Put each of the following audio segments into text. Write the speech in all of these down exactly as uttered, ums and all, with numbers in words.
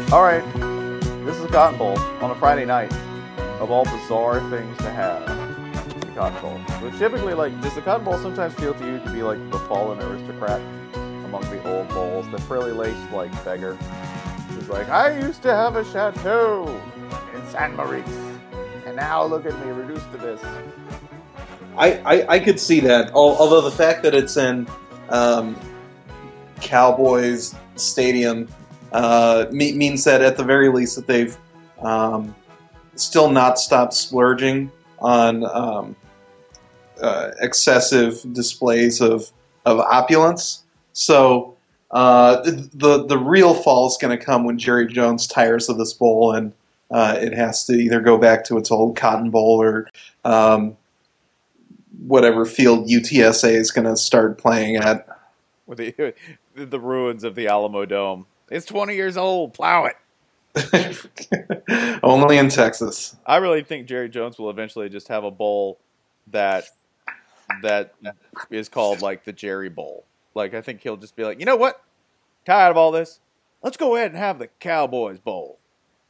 All right, this is a Cotton Bowl on a Friday night. Of all bizarre things to have, the Cotton Bowl. But typically, like, does the Cotton Bowl sometimes feel to you to be like the fallen aristocrat among the old bowls, the frilly-laced, like, beggar? Who's like, I used to have a chateau in San Maurice, and now look at me, reduced to this. I, I, I could see that, although the fact that it's in um, Cowboys Stadium uh, means that at the very least that they've um, still not stopped splurging on um, uh, excessive displays of, of opulence. So uh, the the real fall is going to come when Jerry Jones tires of this bowl and uh, it has to either go back to its old Cotton Bowl or um, whatever field U T S A is going to start playing at. With the, the ruins of the Alamo Dome. It's twenty years old. Plow it. Only in Texas. I really think Jerry Jones will eventually just have a bowl that that is called like the Jerry Bowl. Like I think he'll just be like, you know what? Tired of all this. Let's go ahead and have the Cowboys Bowl.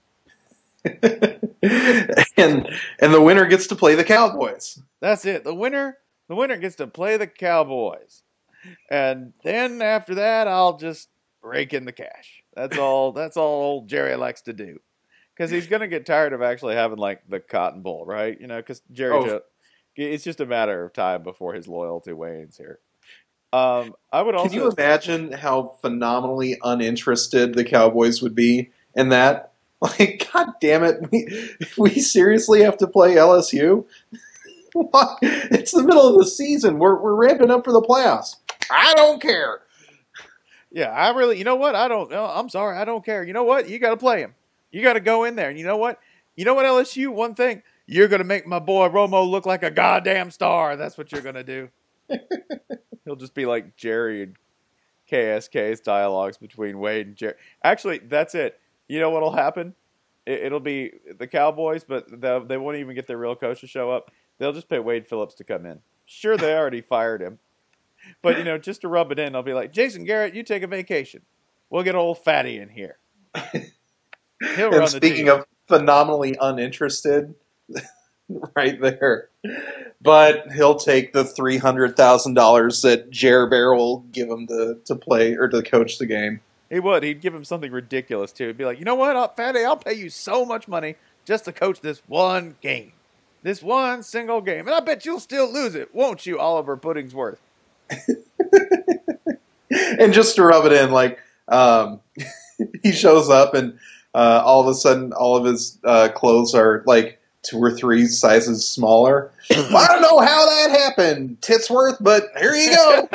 and and the winner gets to play the Cowboys. That's it. The winner, the winner gets to play the Cowboys. And then after that, I'll just rake in the cash. That's all. That's all old Jerry likes to do, because he's gonna get tired of actually having like the Cotton Bowl, right? You know, because Jerry, Oh. Jo- it's just a matter of time before his loyalty wanes here. Um, I would also. Can you imagine how phenomenally uninterested the Cowboys would be in that? Like, God damn it, we we seriously have to play L S U? What? It's the middle of the season. We're we're ramping up for the playoffs. I don't care. Yeah, I really. You know what? I don't. No, I'm sorry. I don't care. You know what? You got to play him. You got to go in there. And you know what? You know what, L S U? One thing. You're gonna make my boy Romo look like a goddamn star. That's what you're gonna do. He'll just be like Jerry and K S K's dialogues between Wade and Jerry. Actually, that's it. You know what'll happen? It, it'll be the Cowboys, but they won't even get their real coach to show up. They'll just pay Wade Phillips to come in. Sure, they already fired him. But, you know, just to rub it in, they'll be like, Jason Garrett, you take a vacation. We'll get old Fatty in here. He'll And run the speaking team. of phenomenally uninterested, right there. But he'll take the three hundred thousand dollars that Jer Bear will give him to, to play or to coach the game. He would. He'd give him something ridiculous, too. He'd be like, you know what, uh, Fatty, I'll pay you so much money just to coach this one game. This one single game. And I bet you'll still lose it, won't you, Oliver Puddingsworth? And just to rub it in, like, um, he shows up and uh, all of a sudden all of his uh, clothes are like two or three sizes smaller. Well, I don't know how that happened, Titsworth, but here you go.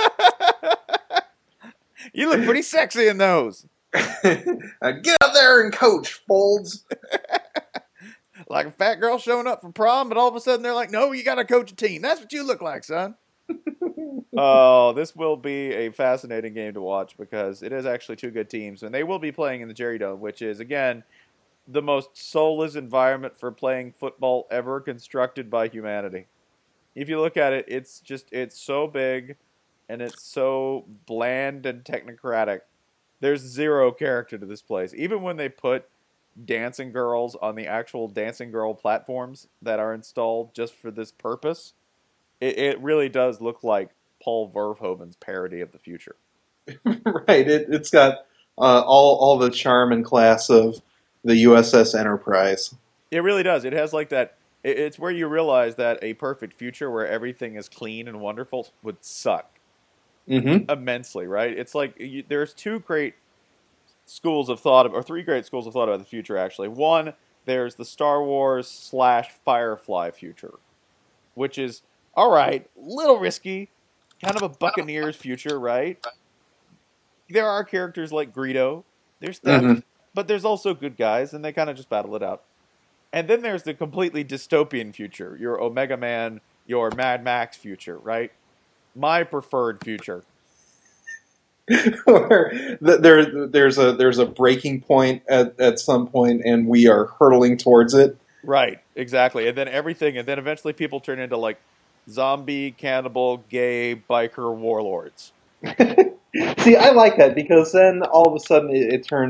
You look pretty sexy in those. Now get up there and coach, Folds. Like a fat girl showing up for prom, but all of a sudden they're like, no, you got to coach a team. That's what you look like, son. Oh, this will be a fascinating game to watch because it is actually two good teams, and they will be playing in the Jerry Dome, which is, again, the most soulless environment for playing football ever constructed by humanity. If you look at it, it's just, it's so big, and it's so bland and technocratic. There's zero character to this place. Even when they put dancing girls on the actual dancing girl platforms that are installed just for this purpose, it, it really does look like Paul Verhoeven's parody of the future. Right. It, it's got uh, all all the charm and class of the U S S Enterprise. It really does. It has like that. It, it's where you realize that a perfect future where everything is clean and wonderful would suck Mm-hmm. immensely, right? It's like you, there's two great schools of thought, or three great schools of thought about the future, actually. One, there's the Star Wars slash Firefly future, which is, all right, little risky, kind of a Buccaneers future, right? There are characters like Greedo, there's theft, Mhm. but there's also good guys, and they kind of just battle it out. And then there's the completely dystopian future, your Omega Man, your Mad Max future, right? My preferred future. Where th- there, there's a there's a breaking point at, at some point, and we are hurtling towards it. Right, exactly. And then everything, and then eventually people turn into like zombie, cannibal, gay, biker warlords. See, I like that because then all of a sudden it, it turns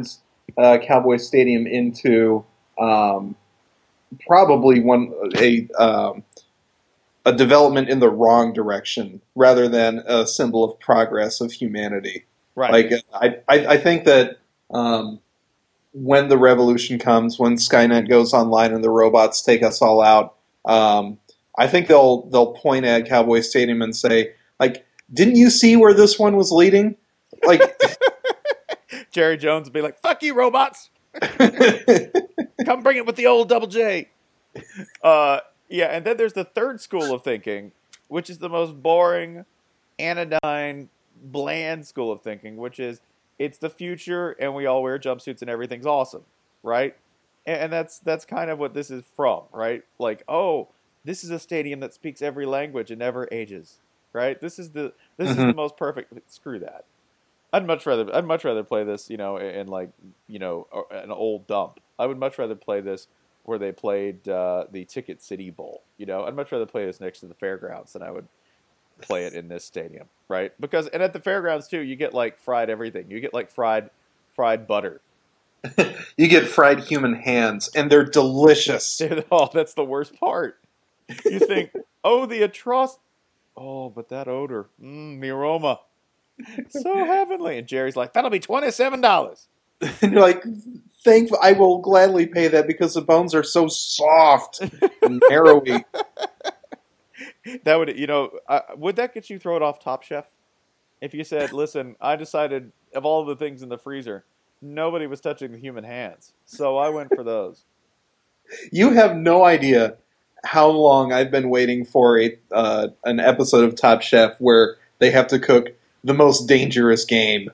uh, Cowboy Stadium into um, probably one a um, a development in the wrong direction rather than a symbol of progress of humanity. Right. Like I, I, I think that um, when the revolution comes, when Skynet goes online and the robots take us all out, um, I think they'll they'll point at Cowboy Stadium and say, like, didn't you see where this one was leading? Like Jerry Jones will be like, "Fuck you, robots! Come bring it with the old double J." Uh, yeah, and then there's the third school of thinking, which is the most boring, anodyne, bland school of thinking, which is it's the future and we all wear jumpsuits and everything's awesome, right? And, and that's that's kind of what this is from, right? Like, oh, this is a stadium that speaks every language and never ages, right? This is the this mm-hmm. is the most perfect. Screw that. I'd much rather I'd much rather play this, you know, in, in like you know an old dump. I would much rather play this where they played uh, the Ticket City Bowl. You know, I'd much rather play this next to the fairgrounds than I would play it in this stadium, right? Because and at the fairgrounds too, you get like fried everything. You get like fried fried butter. You get fried human hands, and they're delicious. They're, oh, that's the worst part. You think, oh, the atroc. Oh, but that odor, mm, the aroma, so heavenly. And Jerry's like, that'll be twenty-seven dollars. And you're like, thank, I will gladly pay that because the bones are so soft and narrowy. That would, you know, uh, would that get you thrown off Top Chef? If you said, listen, I decided of all the things in the freezer, nobody was touching the human hands, so I went for those. You have no idea how long I've been waiting for a uh, an episode of Top Chef where they have to cook the most dangerous game.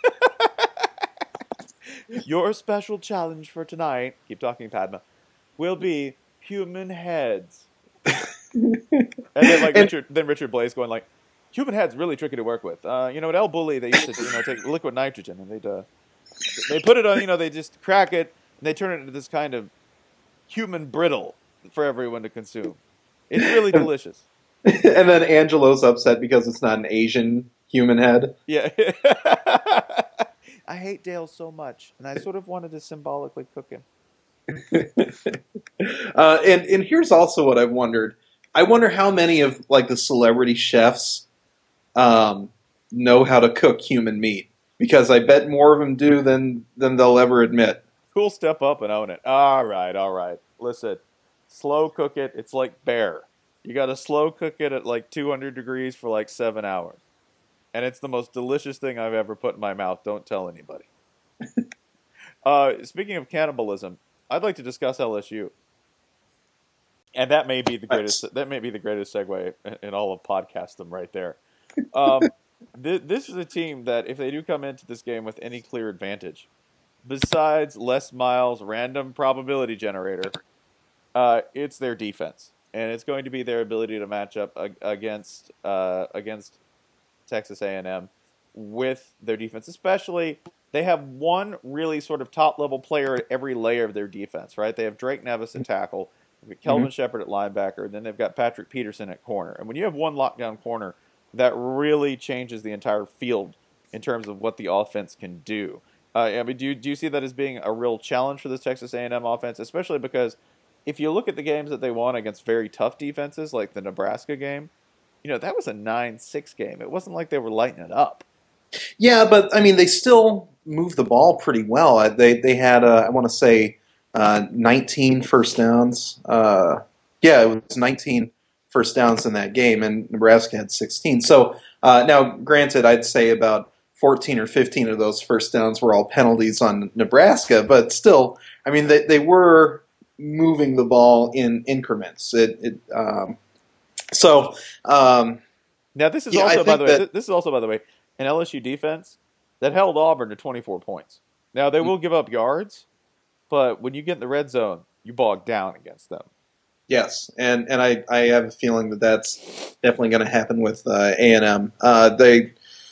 Your special challenge for tonight, keep talking, Padma, will be human heads. And then like and, Richard, then Richard Blaze going like, human heads really tricky to work with. Uh, you know, at El Bulli they used to you know take liquid nitrogen and they'd uh, they put it on, you know, they just crack it and they turn it into this kind of human brittle for everyone to consume. It's really delicious. And then Angelo's upset because it's not an Asian human head. Yeah. I hate Dale so much, and I sort of wanted to symbolically cook him. uh, and and here's also what I've wondered. I wonder how many of like the celebrity chefs um, know how to cook human meat, because I bet more of them do than than they'll ever admit. Cool, step up and own it. All right, all right. Listen, slow cook it. It's like bear. You got to slow cook it at like two hundred degrees for like seven hours. And it's the most delicious thing I've ever put in my mouth. Don't tell anybody. uh, speaking of cannibalism, I'd like to discuss L S U. And that may be the greatest. That may be the greatest segue in, in all of podcastdom right there. Um, th- this is a team that, if they do come into this game with any clear advantage, besides Les Miles' random probability generator, uh, it's their defense, and it's going to be their ability to match up ag- against uh, against Texas A and M with their defense. Especially, they have one really sort of top-level player at every layer of their defense, right? They have Drake Nevis at tackle, they've got Kelvin mm-hmm. Shepard at linebacker, and then they've got Patrick Peterson at corner. And when you have one lockdown corner, that really changes the entire field in terms of what the offense can do. Uh, I mean, do you, do you see that as being a real challenge for this Texas A and M offense, especially because if you look at the games that they won against very tough defenses, like the Nebraska game, you know, that was a nine six game. It wasn't like they were lighting it up. Yeah, but, I mean, they still moved the ball pretty well. They they had, uh, I want to say, uh, nineteen first downs. Uh, yeah, it was nineteen first downs in that game, and Nebraska had sixteen. So, uh, now, granted, I'd say about fourteen or fifteen of those first downs were all penalties on Nebraska, but still, I mean, they, they were moving the ball in increments. It, it um, so um, now this is yeah, also by the way that, this is also by the way an L S U defense that held Auburn to twenty-four points. Now they will give up yards, but when you get in the red zone, you bog down against them. Yes, and and I, I have a feeling that that's definitely going to happen with uh, A and M. Uh, they,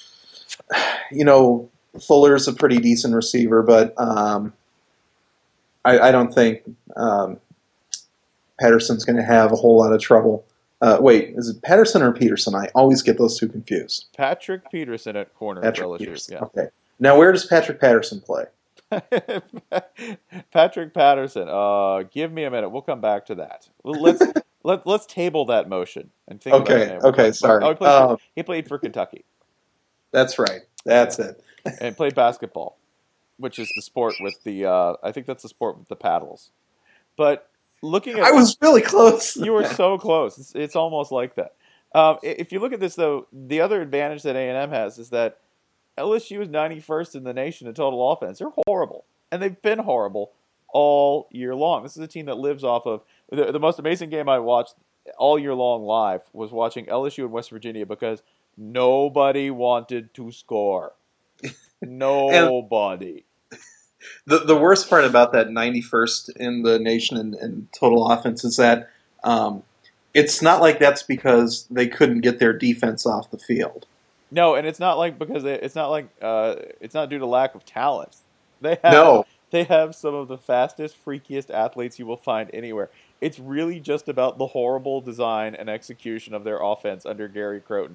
you know, Fuller's a pretty decent receiver, but um, I, I don't think um, Patterson's going to have a whole lot of trouble. Uh, wait, is it Patterson or Peterson? I always get those two confused. Patrick Peterson at corner. Patrick for L S U. Peterson. Yeah. Okay. Now, where does Patrick Patterson play? Patrick Patterson. Uh, give me a minute. We'll come back to that. Let's let let's table that motion and think about the Okay, name. We'll okay, come back. sorry. Oh, he played for Um, he played for Kentucky that's right. That's yeah. it. And played basketball, which is the sport with the uh, I think that's the sport with the paddles. But looking I at was really close. you were so close. It's, it's almost like that. Um, i- if you look at this though, the other advantage that A and M has is that L S U is ninety-first in the nation in total offense. They're horrible, and they've been horrible all year long. This is a team that lives off of the, the most amazing game I watched all year long live was watching L S U and West Virginia because nobody wanted to score. And Nobody. the the worst part about that ninety-first in the nation in, in total offense is that um, it's not like that's because they couldn't get their defense off the field. No, and it's not like because they, it's not like uh, it's not due to lack of talent. They have No, they have some of the fastest, freakiest athletes you will find anywhere. It's really just about the horrible design and execution of their offense under Gary Crowton.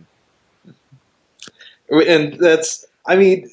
and that's I mean,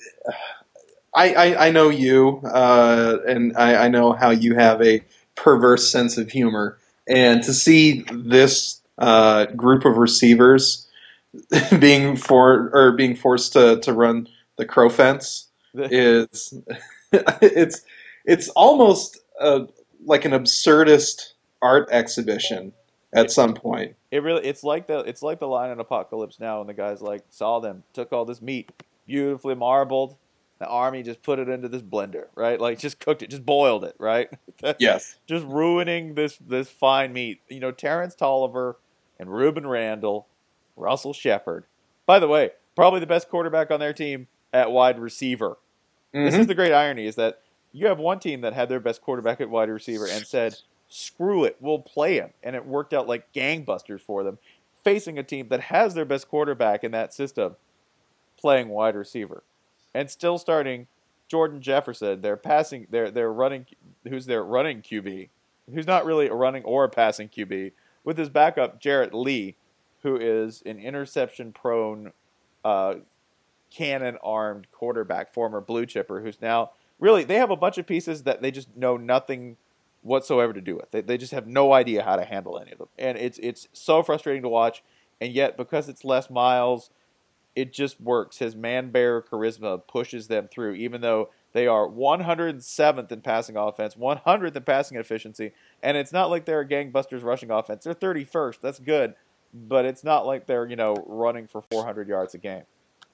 I I, I know you, uh, and I, I know how you have a perverse sense of humor, and to see this uh, group of receivers being for or being forced to, to run the crow fence is it's it's almost uh like an absurdist art exhibition at It, some point. it really it's like the it's like the line in Apocalypse Now when the guys like saw them, took all this meat, beautifully marbled. The army just put it into this blender, right? Like just cooked it, just boiled it, right? That's Yes. just ruining this this fine meat. You know, Terrence Tolliver and Reuben Randall, Russell Shepard. By the way, probably the best quarterback on their team at wide receiver. This is Mm-hmm. the great irony is that you have one team that had their best quarterback at wide receiver and said, screw it, we'll play him. And it worked out like gangbusters for them, facing a team that has their best quarterback in that system playing wide receiver. And still starting Jordan Jefferson, their passing their their running who's their running Q B, who's not really a running or a passing Q B, with his backup Jarrett Lee, who is an interception prone uh, cannon armed quarterback, former blue chipper, who's now really they have a bunch of pieces that they just know nothing whatsoever to do with. They they just have no idea how to handle any of them. And it's it's so frustrating to watch, and yet because it's Les Miles, it just works. His man bear charisma pushes them through, even though they are one hundred seventh in passing offense, one hundredth in passing efficiency, and it's not like they're a gangbusters rushing offense. They're thirty-first. That's good, but it's not like they're you know running for four hundred yards a game.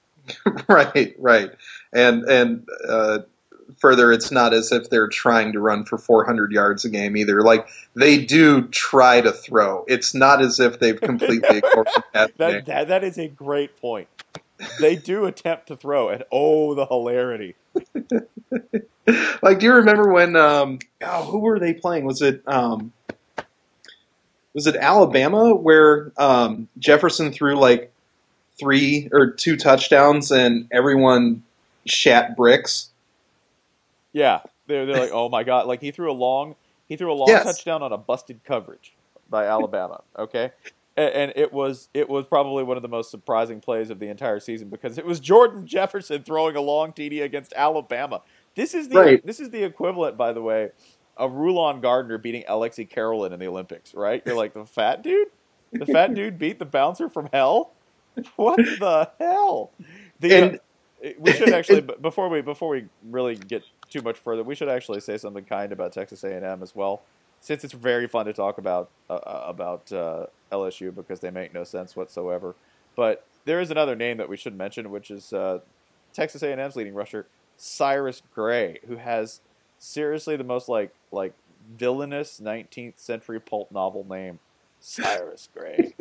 Right, right. And and uh, further, it's not as if they're trying to run for four hundred yards a game either. Like they do try to throw. It's not as if they've completely ignored the passing game. that, that that is a great point. They do attempt to throw, and oh, the hilarity! Like, do you remember when? Um, oh, who were they playing? Was it um, was it Alabama where um, Jefferson threw like three or two touchdowns and everyone shat bricks? Yeah, they're they're like, oh my god! Like he threw a long he threw a long Yes. touchdown on a busted coverage by Alabama. Okay, and, and it was it was probably one of the most surprising plays of the entire season because it was Jordan Jefferson throwing a long T D against Alabama. This is the Right. this is the equivalent, by the way, of Rulon Gardner beating Alexei Karolin in the Olympics. Right? You're like the fat dude. The fat dude beat the bouncer from hell. What the hell? The, And uh, we should actually b- before we before we really get too much further, we should actually say something kind about Texas A and M as well, since it's very fun to talk about uh, about uh, L S U because they make no sense whatsoever. But there is another name that we should mention, which is uh, Texas A and M's leading rusher Cyrus Gray, who has seriously the most like like villainous nineteenth century pulp novel name, Cyrus Gray.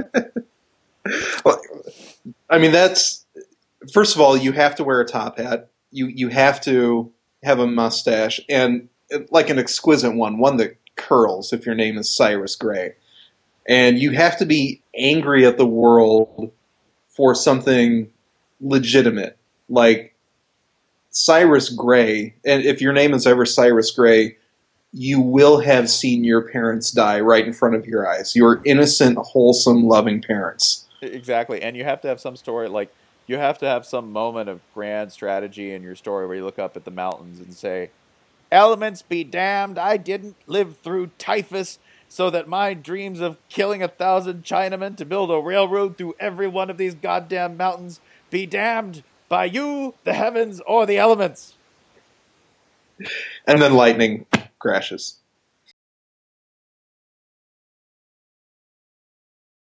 well, I mean, that's first of all, you have to wear a top hat. You you have to have a mustache and like an exquisite one, one that curls. If your name is Cyrus Gray, and you have to be angry at the world for something legitimate, like Cyrus Gray. And if your name is ever Cyrus Gray, you will have seen your parents die right in front of your eyes. Your innocent, wholesome, loving parents. Exactly, and you have to have some story like You have to have some moment of grand strategy in your story where you look up at the mountains and say, elements be damned, I didn't live through typhus so that my dreams of killing a thousand Chinamen to build a railroad through every one of these goddamn mountains be damned by you, the heavens, or the elements. And then lightning crashes.